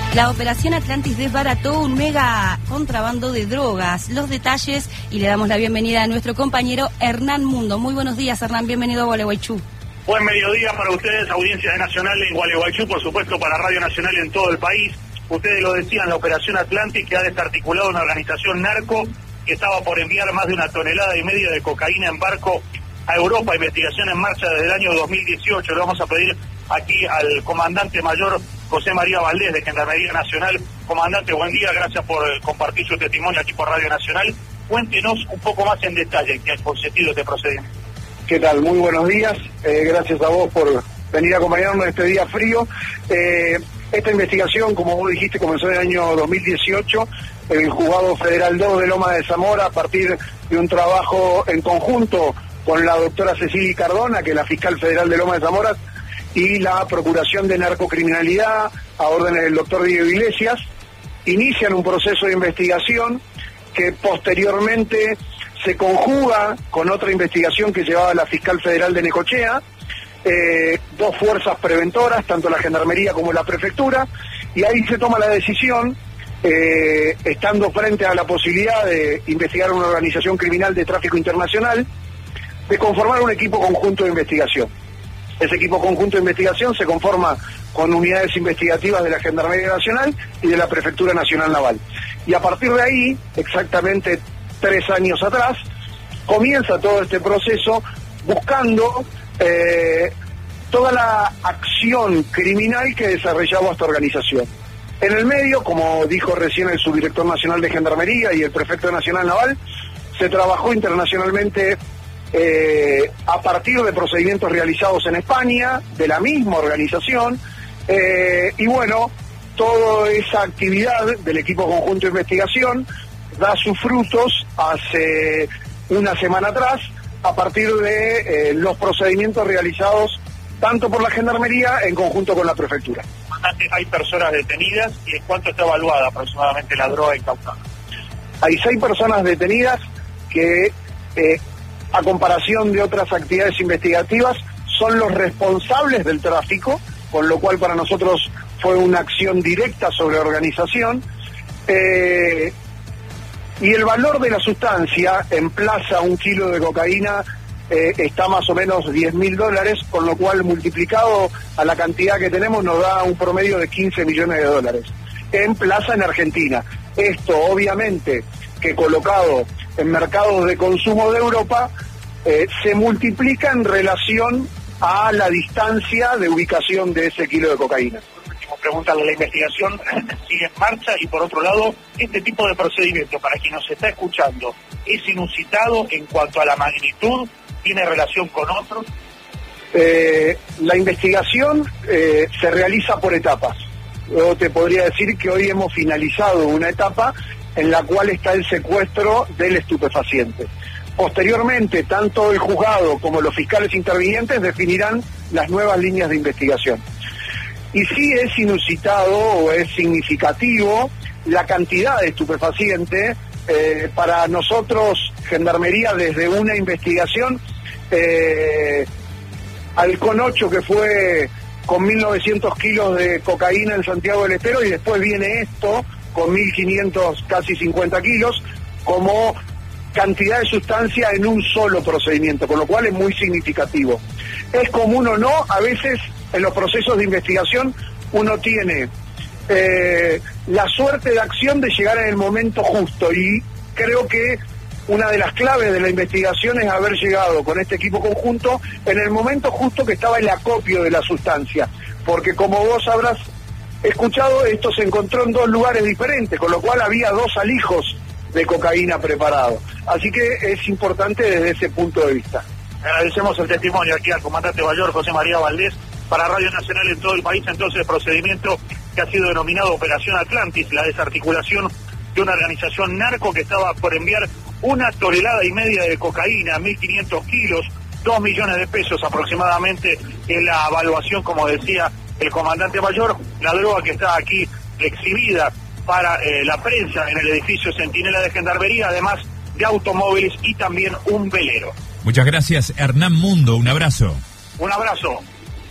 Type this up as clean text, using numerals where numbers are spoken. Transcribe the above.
La operación Atlantis desbarató un mega contrabando de drogas. Los detalles, y le damos la bienvenida a nuestro compañero Hernán Mundo. Muy buenos días, Hernán, bienvenido a Gualeguaychú. Buen mediodía para ustedes, audiencia de Nacional en Gualeguaychú, por supuesto para Radio Nacional en todo el país. Ustedes lo decían, la operación Atlantis, que ha desarticulado una organización narco que estaba por enviar más de 1,5 toneladas de cocaína en barco a Europa. Investigación en marcha desde el año 2018. Le vamos a pedir aquí al comandante mayor José María Valdés, de Gendarmería Nacional. Comandante, buen día, gracias por compartir su testimonio aquí por Radio Nacional. Cuéntenos un poco más en detalle en qué ha consistido este procedimiento. ¿Qué tal? Muy buenos días. Gracias a vos por venir a acompañarnos en este día frío. Esta investigación, como vos dijiste, comenzó en el año 2018, en el Juzgado Federal 2 de Lomas de Zamora, a partir de un trabajo en conjunto con la doctora Cecilia Cardona, que es la fiscal federal de Lomas de Zamora, y la Procuración de Narcocriminalidad, a órdenes del doctor Diego Iglesias, inician un proceso de investigación que posteriormente se conjuga con otra investigación que llevaba la fiscal federal de Necochea, dos fuerzas preventoras, tanto la Gendarmería como la Prefectura, y ahí se toma la decisión, estando frente a la posibilidad de investigar una organización criminal de tráfico internacional, de conformar un equipo conjunto de investigación. Ese equipo conjunto de investigación se conforma con unidades investigativas de la Gendarmería Nacional y de la Prefectura Nacional Naval. Y a partir de ahí, exactamente 3 años atrás, comienza todo este proceso buscando toda la acción criminal que desarrollaba esta organización. En el medio, como dijo recién el subdirector nacional de Gendarmería y el prefecto nacional naval, se trabajó internacionalmente a partir de procedimientos realizados en España, de la misma organización, y bueno, toda esa actividad del equipo conjunto de investigación da sus frutos hace una semana atrás, a partir de los procedimientos realizados tanto por la Gendarmería en conjunto con la Prefectura. Hay personas detenidas, y ¿en cuánto está evaluada aproximadamente la droga incautada? Hay 6 personas detenidas que, a comparación de otras actividades investigativas, son los responsables del tráfico, con lo cual para nosotros fue una acción directa sobre organización. Y el valor de la sustancia en plaza, 1 kilo de cocaína, está más o menos $10.000, con lo cual multiplicado a la cantidad que tenemos nos da un promedio de $15 millones en plaza en Argentina. Esto obviamente que colocado en mercados de consumo de Europa se multiplica en relación a la distancia de ubicación de ese kilo de cocaína. Preguntarle, la investigación sigue en marcha, y por otro lado, este tipo de procedimiento, para quien nos está escuchando, ¿es inusitado en cuanto a la magnitud? ¿Tiene relación con otros? La investigación se realiza por etapas. Yo te podría decir que hoy hemos finalizado una etapa en la cual está el secuestro del estupefaciente. Posteriormente, tanto el juzgado como los fiscales intervinientes definirán las nuevas líneas de investigación. Y sí es inusitado o es significativo la cantidad de estupefaciente. Para nosotros, Gendarmería, desde una investigación, Halcón 8, que fue con 1.900 kilos de cocaína en Santiago del Estero, y después viene esto con 1.500, casi 50 kilos, como cantidad de sustancia en un solo procedimiento, con lo cual es muy significativo. Es común o no, a veces en los procesos de investigación uno tiene la suerte de acción de llegar en el momento justo, y creo que una de las claves de la investigación es haber llegado con este equipo conjunto en el momento justo que estaba el acopio de la sustancia, porque como vos habrás escuchado, esto se encontró en 2 lugares diferentes, con lo cual había 2 alijos de cocaína preparado. Así que es importante desde ese punto de vista. Agradecemos el testimonio aquí al comandante mayor José María Valdés para Radio Nacional en todo el país. Entonces, procedimiento que ha sido denominado Operación Atlantis, la desarticulación de una organización narco que estaba por enviar 1,5 toneladas de cocaína, 1.500 kilos, 2 millones de pesos aproximadamente en la evaluación, como decía el comandante mayor. La droga que está aquí exhibida para la prensa en el edificio Centinela de Gendarmería, además de automóviles y también un velero. Muchas gracias, Hernán Mundo, un abrazo. Un abrazo.